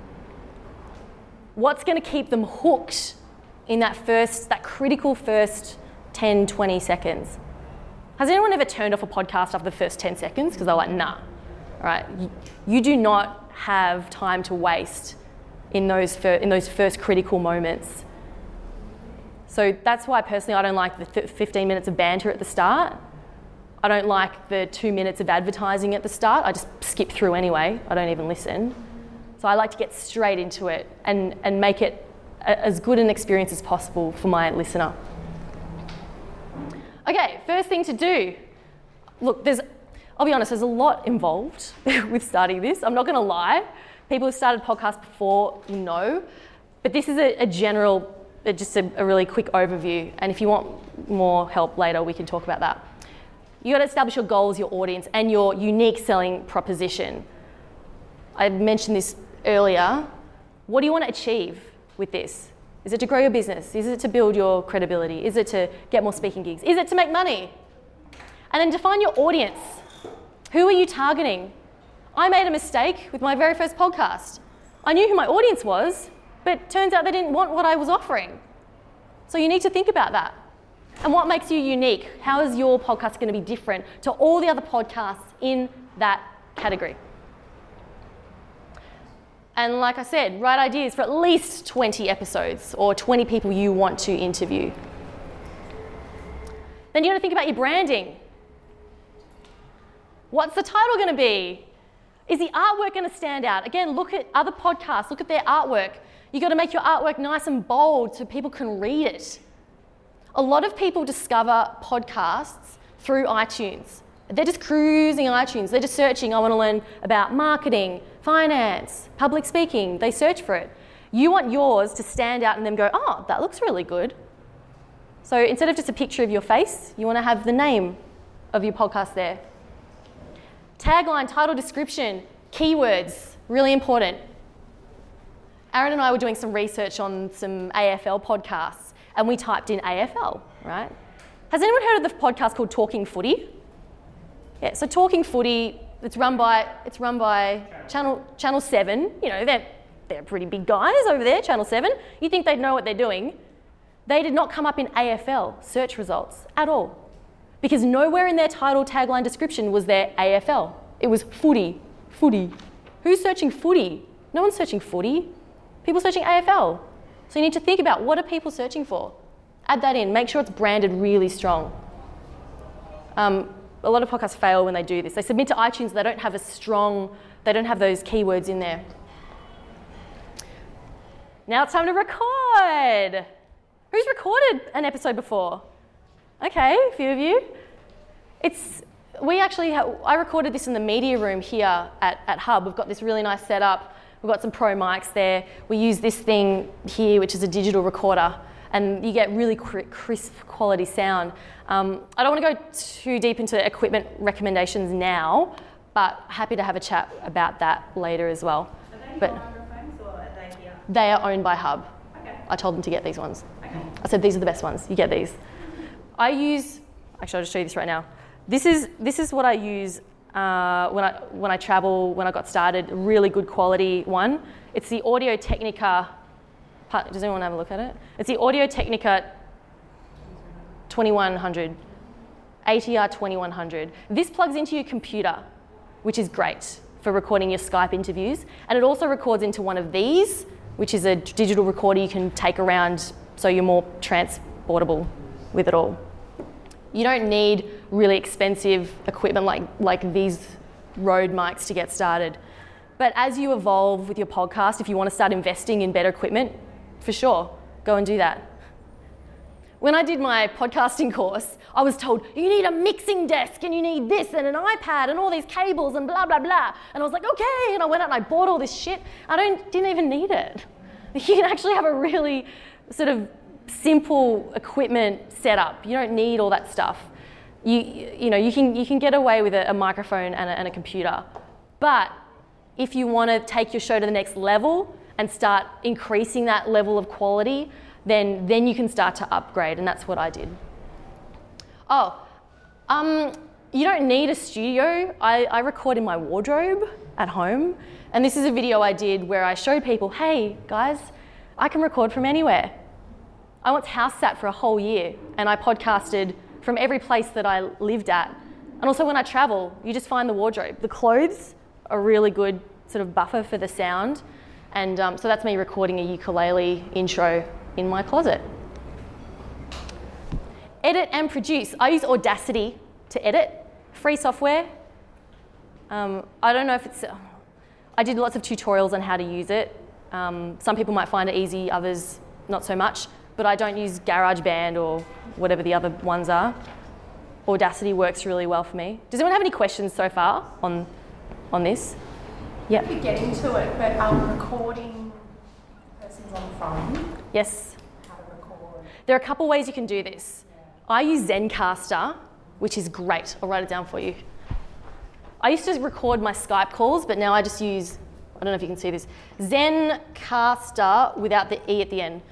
What's going to keep them hooked in that critical first 10, 20 seconds? Has anyone ever turned off a podcast after the first 10 seconds because they're like, nah? All right, you do not have time to waste in those first critical moments. So that's why personally I don't like the 15 minutes of banter at the start. I don't like the 2 minutes of advertising at the start. I just skip through anyway. I don't even listen. So I like to get straight into it and make it as good an experience as possible for my listener. Okay, first thing to do. Look, I'll be honest, there's a lot involved with starting this. I'm not going to lie. People who've started podcasts before know. But this is a general, just a really quick overview. And if you want more help later, we can talk about that. You got to establish your goals, your audience, and your unique selling proposition. I mentioned this earlier. What do you want to achieve with this? Is it to grow your business? Is it to build your credibility? Is it to get more speaking gigs? Is it to make money? And then define your audience. Who are you targeting? I made a mistake with my very first podcast. I knew who my audience was, but turns out they didn't want what I was offering. So you need to think about that. And what makes you unique? How is your podcast going to be different to all the other podcasts in that category? And like I said, write ideas for at least 20 episodes or 20 people you want to interview. Then you got to think about your branding. What's the title going to be? Is the artwork going to stand out? Again, look at other podcasts, look at their artwork. You've got to make your artwork nice and bold so people can read it. A lot of people discover podcasts through iTunes. They're just cruising iTunes. They're just searching, I want to learn about marketing, finance, public speaking. They search for it. You want yours to stand out and them go, oh, that looks really good. So instead of just a picture of your face, you want to have the name of your podcast there. Tagline, title, description, keywords, really important. Aaron and I were doing some research on some AFL podcasts and we typed in AFL, right? Has anyone heard of the podcast called Talking Footy? Yeah, so Talking Footy, it's run by Channel 7. You know, they're pretty big guys over there, Channel 7. You think they'd know what they're doing. They did not come up in AFL search results at all. Because nowhere in their title, tagline, description was there AFL. It was footy. Who's searching footy? No one's searching footy. People searching AFL. So you need to think about what are people searching for. Add that in. Make sure it's branded really strong. A lot of podcasts fail when they do this. They submit to iTunes, they don't have those keywords in there. Now it's time to record. Who's recorded an episode before? Okay, a few of you. I recorded this in the media room here at Hub. We've got this really nice setup. We've got some pro mics there. We use this thing here, which is a digital recorder, and you get really crisp quality sound. I don't want to go too deep into equipment recommendations now, but happy to have a chat about that later as well. Are they microphones or are they here? They are owned by Hub. Okay. I told them to get these ones. Okay. I said, these are the best ones, you get these. Actually I'll just show you this right now. This is what I use when I travel, when I got started, a really good quality one. It's the Audio Technica, does anyone have a look at it? It's the Audio Technica 2100, ATR 2100. This plugs into your computer, which is great for recording your Skype interviews. And it also records into one of these, which is a digital recorder you can take around so you're more transportable with it all. You don't need really expensive equipment like these Rode mics to get started. But as you evolve with your podcast, if you want to start investing in better equipment, for sure, go and do that. When I did my podcasting course, I was told, you need a mixing desk and you need this and an iPad and all these cables and blah, blah, blah. And I was like, okay. And I went out and I bought all this shit. Didn't even need it. You can actually have a really sort of simple equipment setup. You don't need all that stuff. You can get away with a microphone and a computer. But if you want to take your show to the next level and start increasing that level of quality, then you can start to upgrade, and that's what I did. You don't need a studio. I record in my wardrobe at home, and this is a video I did where I showed people, hey guys, I can record from anywhere. I once house sat for a whole year, and I podcasted from every place that I lived at. And also when I travel, you just find the wardrobe. The clothes are a really good sort of buffer for the sound, and so that's me recording a ukulele intro in my closet. Edit and produce. I use Audacity to edit, free software. I don't know if it's... I did lots of tutorials on how to use it. Some people might find it easy, others not so much, but I don't use GarageBand or whatever the other ones are. Audacity works really well for me. Does anyone have any questions so far on this? Yeah. You get into it, but recording person's on the phone. Yes. How to record. There are a couple ways you can do this. I use Zencastr, which is great. I'll write it down for you. I used to record my Skype calls, but now I just use, I don't know if you can see this, Zencastr without the E at the end.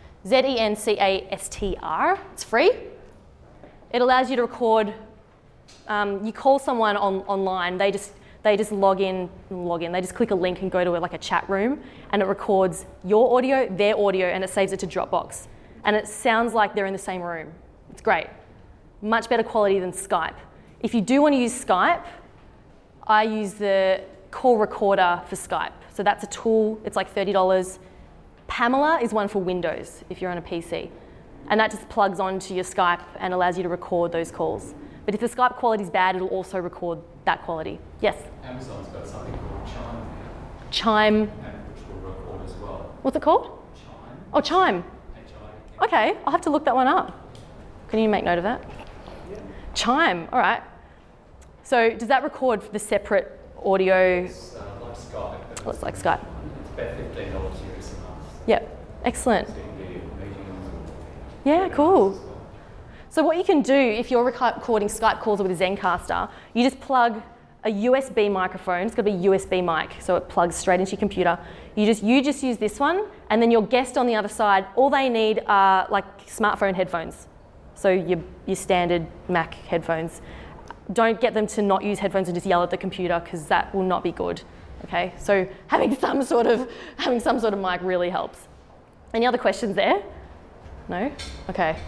Zencastr. It's free. It allows you to record, you call someone online, they just log in, they just click a link and go to a chat room, and it records your audio, their audio, and it saves it to Dropbox. And it sounds like they're in the same room. It's great. Much better quality than Skype. If you do want to use Skype, I use the Call Recorder for Skype. So that's a tool, it's like $30. Pamela is one for Windows if you're on a PC. And that just plugs onto your Skype and allows you to record those calls. But if the Skype quality is bad, it'll also record that quality. Yes? Amazon's got something called Chime. Chime. Which will record as well. What's it called? Chime. Oh, Chime. H-I-M. Okay, I'll have to look that one up. Can you make note of that? Yeah. Chime, all right. So does that record the separate audio? It's like Skype. Well, it's like Skype. It's about $15 US a month. Yep, excellent. So you can do your meetings. Yeah, cool. So what you can do if you're recording Skype calls with a Zencastr, you just plug a USB microphone. It's got to be a USB mic, so it plugs straight into your computer. You just use this one, and then your guest on the other side, all they need are smartphone headphones. So your standard Mac headphones. Don't get them to not use headphones and just yell at the computer, because that will not be good. Okay, so having some sort of mic really helps. Any other questions there? No? Okay.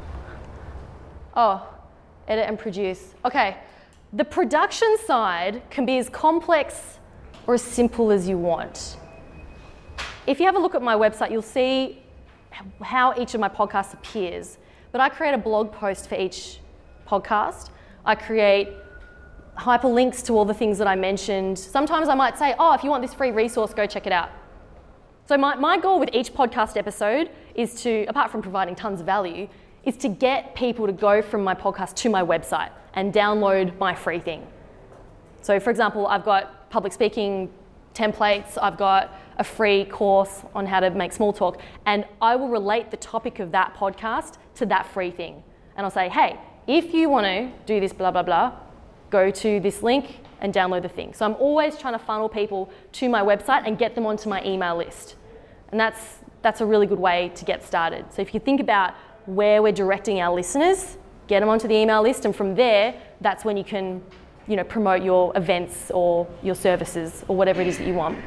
Oh, edit and produce. Okay, the production side can be as complex or as simple as you want. If you have a look at my website, you'll see how each of my podcasts appears. But I create a blog post for each podcast. I create hyperlinks to all the things that I mentioned. Sometimes I might say, if you want this free resource, go check it out. So my goal with each podcast episode is to, apart from providing tons of value, is to get people to go from my podcast to my website and download my free thing. So for example, I've got public speaking templates, I've got a free course on how to make small talk, and I will relate the topic of that podcast to that free thing. And I'll say, hey, if you want to do this blah, blah, blah, go to this link and download the thing. So I'm always trying to funnel people to my website and get them onto my email list. And that's a really good way to get started. So if you think about where we're directing our listeners, get them onto the email list, and from there, that's when you can, promote your events or your services or whatever it is that you want.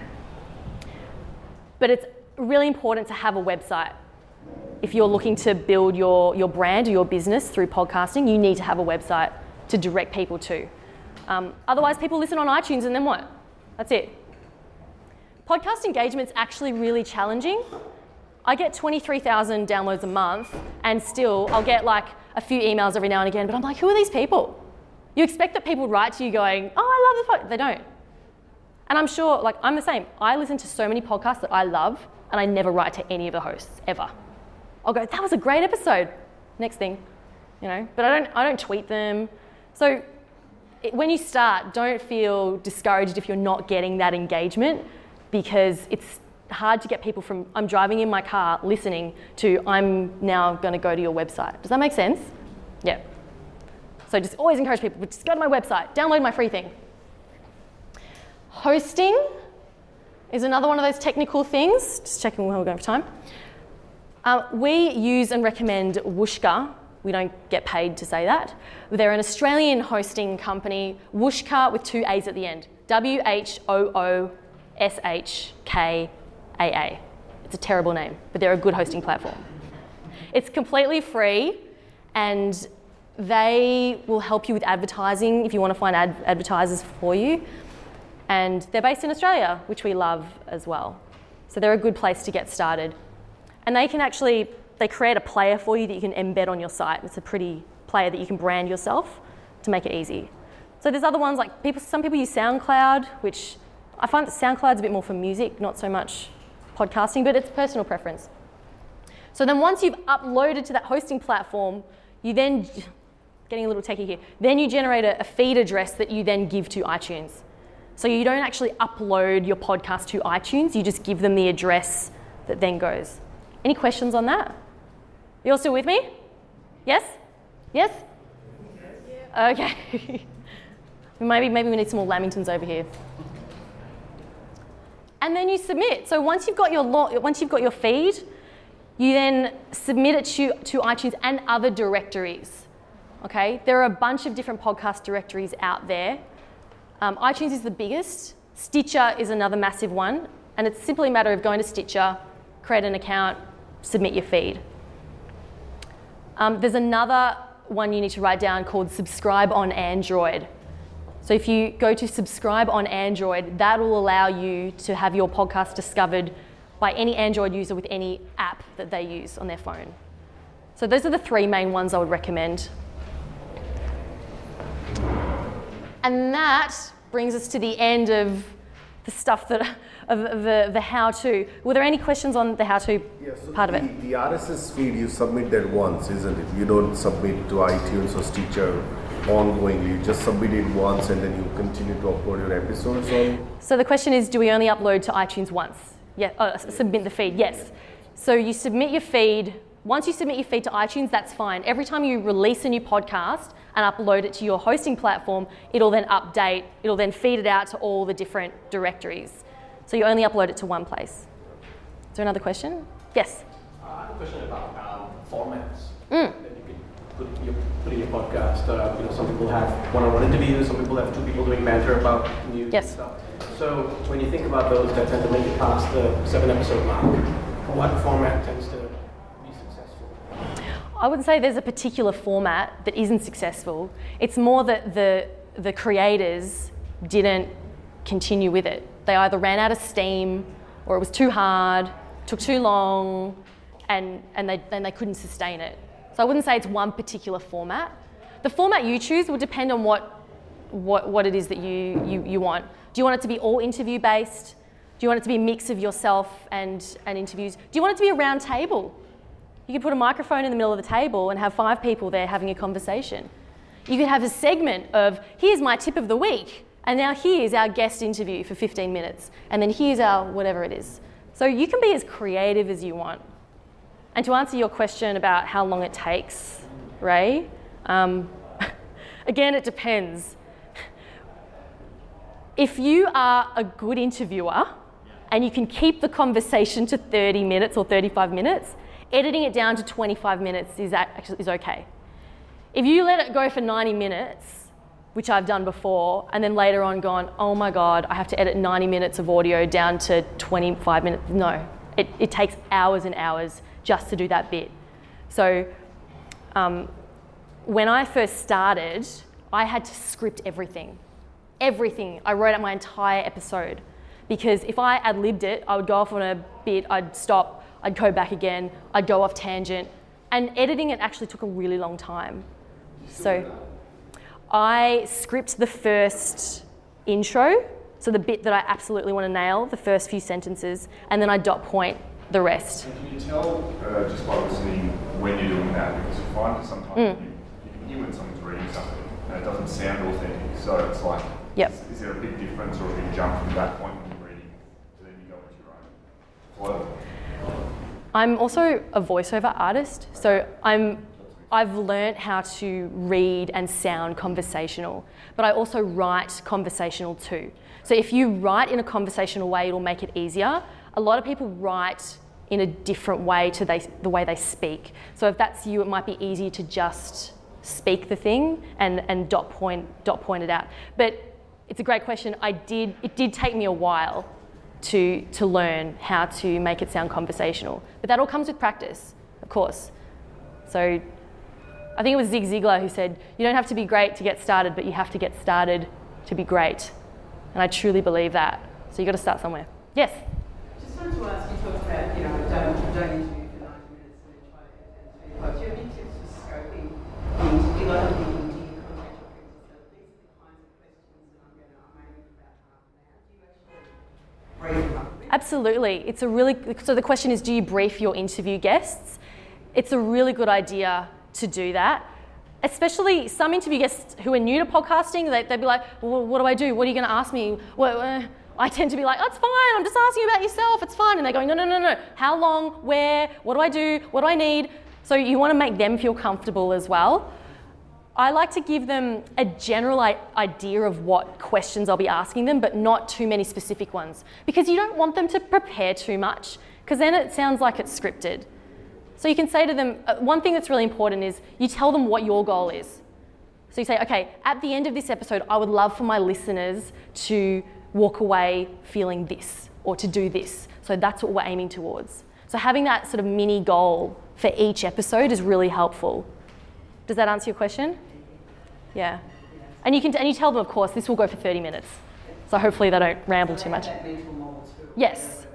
But it's really important to have a website. If you're looking to build your brand or your business through podcasting, you need to have a website to direct people to. Otherwise, people listen on iTunes and then what? That's it. Podcast engagement's actually really challenging. I get 23,000 downloads a month, and still I'll get a few emails every now and again, but I'm like, who are these people? You expect that people write to you going, I love the podcast. They don't. And I'm sure, I'm the same. I listen to so many podcasts that I love, and I never write to any of the hosts, ever. I'll go, that was a great episode. Next thing, but I don't tweet them. So when you start, don't feel discouraged if you're not getting that engagement, because it's hard to get people from I'm driving in my car listening to I'm now going to go to your website. Does that make sense? Yeah. So just always encourage people, just go to my website, download my free thing. Hosting is another one of those technical things. Just checking how we're going for time. We use and recommend Whooshkaa. We don't get paid to say that. They're an Australian hosting company, Whooshkaa with 2 A's at the end. WHOOSHKAA. It's a terrible name, but they're a good hosting platform. It's completely free, and they will help you with advertising if you want to find advertisers for you. And they're based in Australia, which we love as well. So they're a good place to get started. And they create a player for you that you can embed on your site. It's a pretty player that you can brand yourself to make it easy. So there's other ones some people use SoundCloud, which I find that SoundCloud's a bit more for music, not so much podcasting, but it's personal preference. So then once you've uploaded to that hosting platform, you then, getting a little techie here, then you generate a feed address that you then give to iTunes. So you don't actually upload your podcast to iTunes, you just give them the address that then goes. Any questions on that? You all still with me? Yes? Yes? Okay. maybe we need some more Lamingtons over here. And then you submit. So once you've got your feed, you then submit it to iTunes and other directories. Okay? There are a bunch of different podcast directories out there. iTunes is the biggest. Stitcher is another massive one. And it's simply a matter of going to Stitcher, create an account, submit your feed. There's another one you need to write down called Subscribe on Android. So if you go to Subscribe on Android, that will allow you to have your podcast discovered by any Android user with any app that they use on their phone. So those are the three main ones I would recommend. And that brings us to the end of the stuff of the how-to. Were there any questions on the how-to part of it? The RSS feed, you submit that once, isn't it? You don't submit to iTunes or Stitcher ongoingly. You just submit it once and then you continue to upload your episodes on? So the question is, do we only upload to iTunes once? Yeah, submit the feed, yes. So you submit your feed. Once you submit your feed to iTunes, that's fine. Every time you release a new podcast and upload it to your hosting platform, it'll then update, it'll then feed it out to all the different directories. So you only upload it to one place. Is there another question? Yes? I have a question about formats that you can put in your podcast. Some people have one-on-one interviews, some people have two people doing banter about news and stuff. So when you think about those that tend to make it past the 7-episode mark, what format tends to be successful? I wouldn't say there's a particular format that isn't successful. It's more that the creators didn't continue with it. They either ran out of steam, or it was too hard, took too long, and they couldn't sustain it. So I wouldn't say it's one particular format. The format you choose will depend on what it is that you want. Do you want it to be all interview based? Do you want it to be a mix of yourself and interviews? Do you want it to be a round table? You could put a microphone in the middle of the table and have 5 people there having a conversation. You could have a segment of, here's my tip of the week, and now here's our guest interview for 15 minutes, and then here's our whatever it is. So you can be as creative as you want. And to answer your question about how long it takes, Ray, again, it depends. If you are a good interviewer and you can keep the conversation to 30 minutes or 35 minutes, editing it down to 25 minutes is okay. If you let it go for 90 minutes, which I've done before, and then later on gone, oh my God, I have to edit 90 minutes of audio down to 25 minutes. No, it takes hours and hours just to do that bit. So when I first started, I had to script everything. Everything. I wrote out my entire episode, because if I ad-libbed it, I would go off on a bit, I'd stop, I'd go back again, I'd go off tangent, and editing it actually took a really long time. So I script the first intro, so the bit that I absolutely want to nail, the first few sentences, and then I dot point the rest. And can you tell just by listening when you're doing that? Because you find that sometimes you can hear when someone's reading something and it doesn't sound authentic. So it's like, is there a big difference or a big jump from that point when you're reading to then you go into your own flow? I'm also a voiceover artist, so I've learnt how to read and sound conversational, but I also write conversational too. So if you write in a conversational way, it'll make it easier. A lot of people write in a different way to the way they speak. So if that's you, it might be easier to just speak the thing and dot point it out. But it's a great question. It did take me a while to learn how to make it sound conversational. But that all comes with practice, of course. So I think it was Zig Ziglar who said, you don't have to be great to get started, but you have to get started to be great. And I truly believe that. So you've got to start somewhere. Yes? Just wanted to ask, you talked about, don't interview for 90 minutes and then try to get 10 to 25. Do you have any tips for scoping the interview? Like, do you contact your people and say, these are the kinds of questions that I'm aiming for about half an hour? Do you actually Absolutely. So the question is, do you brief your interview guests? It's a really good idea to do that. Especially some interview guests who are new to podcasting, they'd be like, well, what do I do? What are you going to ask me? Well, I tend to be like, oh, it's fine. I'm just asking you about yourself. It's fine. And they're going, no. How long? Where? What do I do? What do I need? So you want to make them feel comfortable as well. I like to give them a general idea of what questions I'll be asking them, but not too many specific ones, because you don't want them to prepare too much, because then it sounds like it's scripted. So you can say to them, one thing that's really important is you tell them what your goal is. So you say, okay, at the end of this episode, I would love for my listeners to walk away feeling this or to do this. So that's what we're aiming towards. So having that sort of mini goal for each episode is really helpful. Does that answer your question? Yeah. And you tell them, of course, this will go for 30 minutes. So hopefully they don't ramble too much. Yes.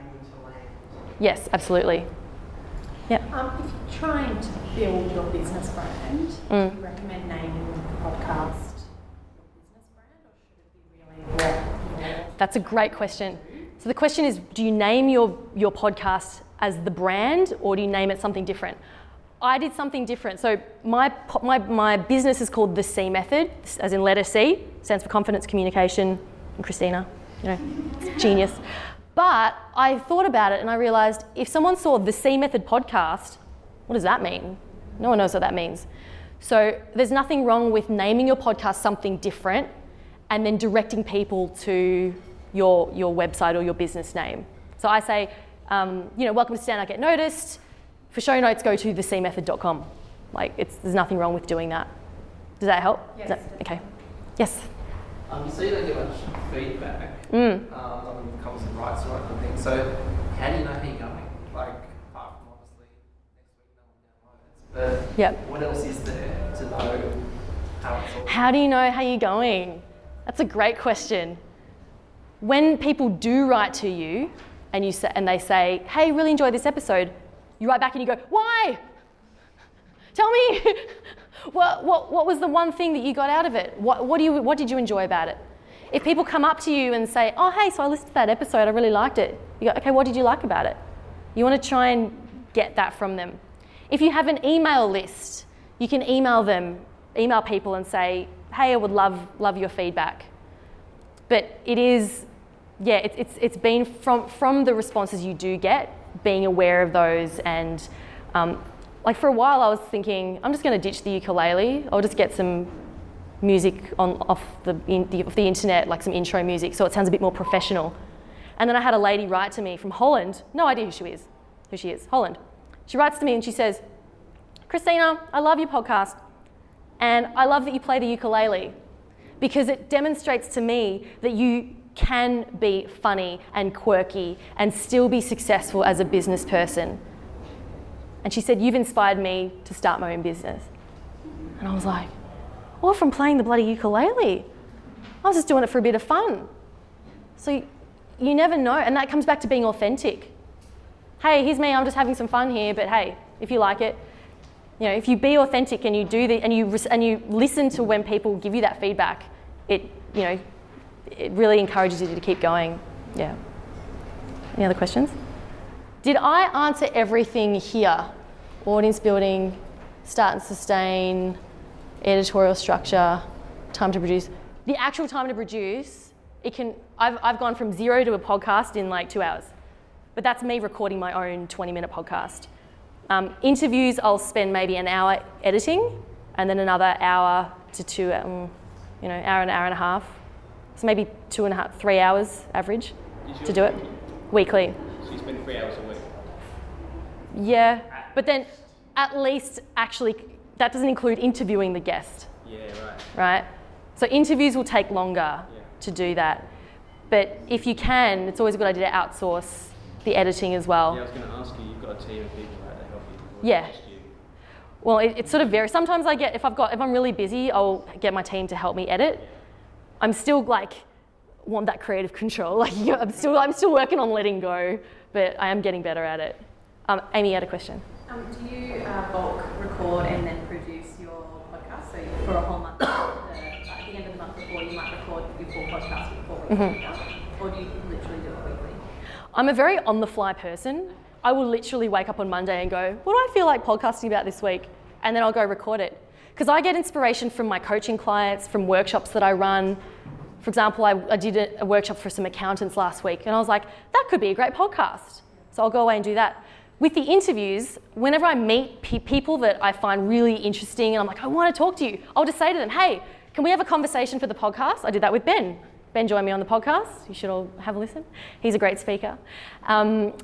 Yes, absolutely. Yeah. If you're trying to build your business brand, do you recommend naming the podcast your business brand, or should it be really That's a great question. So the question is, do you name your podcast as the brand, or do you name it something different? I did something different. So my business is called The C Method, as in letter C, stands for Confidence, Communication, and Christina, genius. But I thought about it and I realised if someone saw The C Method podcast, what does that mean? No one knows what that means. So there's nothing wrong with naming your podcast something different and then directing people to your website or your business name. So I say, welcome to Stand Out Get Noticed. For show notes, go to thecmethod.com. There's nothing wrong with doing that. Does that help? Yes. Okay. Yes. So you don't get much feedback. Someone comes and writes the right thing. So how do you know how you're going? Apart from obviously next week no one downloads. But what else is there to know how it's all? How do you know how you're going? That's a great question. When people do write to you and they say, hey, really enjoyed this episode, you write back and you go, why? Tell me. What was the one thing that you got out of it? What did you enjoy about it? If people come up to you and say, oh, hey, so I listened to that episode, I really liked it. You go, okay, what did you like about it? You want to try and get that from them. If you have an email list, you can email people and say, hey, I would love your feedback. But it is, it's been from the responses you do get, being aware of those, and for a while I was thinking, I'm just going to ditch the ukulele. I'll just get some music off the internet, like some intro music, so it sounds a bit more professional. And then I had a lady write to me from Holland, no idea who she is, Holland. She writes to me and she says, Christina, I love your podcast, and I love that you play the ukulele, because it demonstrates to me that you can be funny and quirky and still be successful as a business person. And she said, you've inspired me to start my own business. And I was like, or from playing the bloody ukulele. I was just doing it for a bit of fun. So you never know, and that comes back to being authentic. Hey, here's me, I'm just having some fun here, but hey, if you like it, if you be authentic and you do the, and you listen to when people give you that feedback, it really encourages you to keep going. Yeah. Any other questions? Did I answer everything here? Audience building, start and sustain, editorial structure, time to produce. The actual time to produce, I've gone from 0 to a podcast in 2 hours. But that's me recording my own 20-minute podcast. Interviews, I'll spend maybe an hour editing, and then another hour to 2, hour and a half. So maybe 2.5, 3 hours average to do it weekly. So you spend 3 hours a week? Yeah, but then at least actually, that doesn't include interviewing the guest. Yeah, right. Right? So interviews will take longer to do that. But if you can, it's always a good idea to outsource the editing as well. Yeah, I was going to ask you, you've got a team of people that help you. Yeah. Well, it sort of varies. Sometimes if I'm really busy, I'll get my team to help me edit. I'm still want that creative control. I'm still working on letting go, but I am getting better at it. Amy, you had a question. Do you bulk record and then produce your podcast? So for a whole month, at the end of the month before, you might record your full podcast before we or do you literally do it weekly? I'm a very on-the-fly person. I will literally wake up on Monday and go, what do I feel like podcasting about this week? And then I'll go record it. Because I get inspiration from my coaching clients, from workshops that I run. For example, I did a workshop for some accountants last week, and I was like, that could be a great podcast. So I'll go away and do that. With the interviews, whenever I meet people that I find really interesting and I'm like, I want to talk to you, I'll just say to them, hey, can we have a conversation for the podcast? I did that with Ben. Ben joined me on the podcast. You should all have a listen. He's a great speaker. And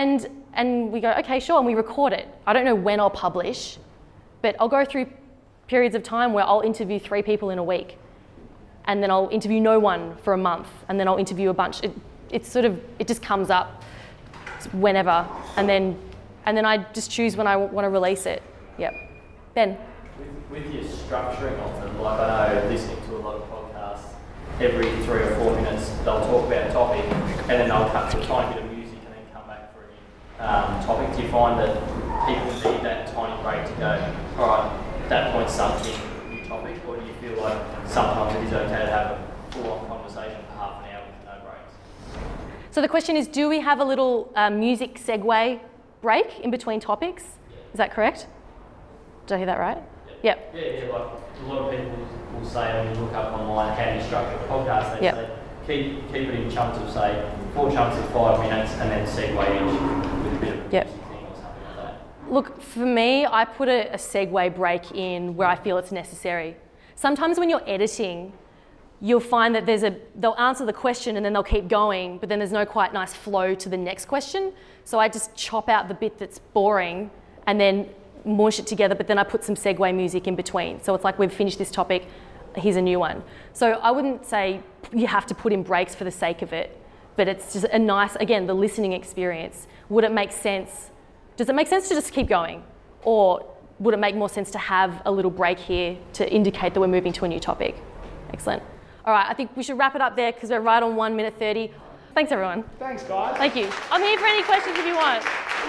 we go, okay, sure, and we record it. I don't know when I'll publish, but I'll go through periods of time where I'll interview 3 people in a week, and then I'll interview no one for a month, and then I'll interview a bunch. It just comes up whenever, and then I just choose when I want to release it. Yep. Ben? With your structuring of them, like I know listening to a lot of podcasts, every 3 or 4 minutes they'll talk about a topic and then they'll cut to a tiny bit of music and then come back for a new topic. Do you find that people need that tiny break to go, all right, at that point something, new topic, or do you feel like sometimes it is okay to have a full-on conversation for half an hour with no breaks? So the question is, do we have a little music segue break in between topics? Is that correct? Did I hear that right? Yep. Yeah, like a lot of people will say when you look up online how do you structure a podcast, they say keep it in chunks of, say, 4 chunks of 5 minutes and then segue each with a bit of a music thing or something like that. Look, for me, I put a segue break in where I feel it's necessary. Sometimes when you're editing, you'll find that they'll answer the question and then they'll keep going, but then there's no quite nice flow to the next question. So I just chop out the bit that's boring and then mush it together, but then I put some segue music in between. So it's like, we've finished this topic, here's a new one. So I wouldn't say you have to put in breaks for the sake of it, but it's just a nice, again, the listening experience. Would it make sense? Does it make sense to just keep going? Or would it make more sense to have a little break here to indicate that we're moving to a new topic? Excellent. All right, I think we should wrap it up there because we're right on 1 minute 30. Thanks, everyone. Thanks, guys. Thank you. I'm here for any questions if you want.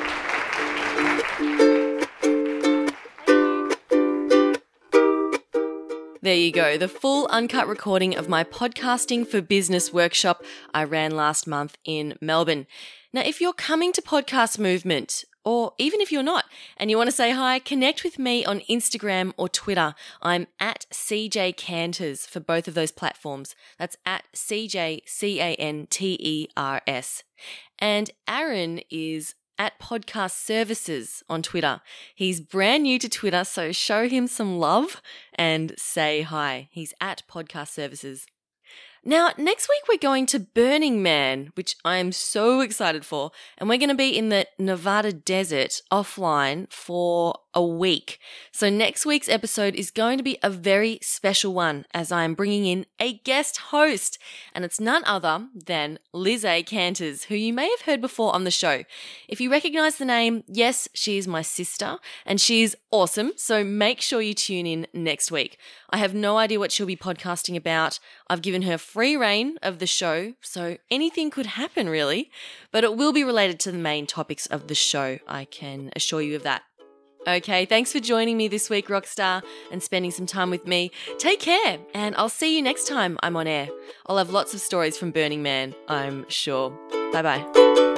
There you go, the full uncut recording of my Podcasting for Business workshop I ran last month in Melbourne. Now, if you're coming to Podcast Movement, or even if you're not, and you want to say hi, connect with me on Instagram or Twitter. I'm at CJ Canters for both of those platforms. That's at CJCANTERS. And Aaron is at Podcast Services on Twitter. He's brand new to Twitter, so show him some love and say hi. He's at Podcast Services. Now, next week we're going to Burning Man, which I'm so excited for, and we're going to be in the Nevada desert offline for a week. So next week's episode is going to be a very special one as I'm bringing in a guest host, and it's none other than Liz A. Canters, who you may have heard before on the show. If you recognize the name, yes, she is my sister, and she's awesome, so make sure you tune in next week. I have no idea what she'll be podcasting about. I've given her free reign of the show, so anything could happen really, but it will be related to the main topics of the show, I can assure you of that. Okay, thanks for joining me this week, Rockstar, and spending some time with me. Take care, and I'll see you next time I'm on air. I'll have lots of stories from Burning Man, I'm sure. Bye-bye.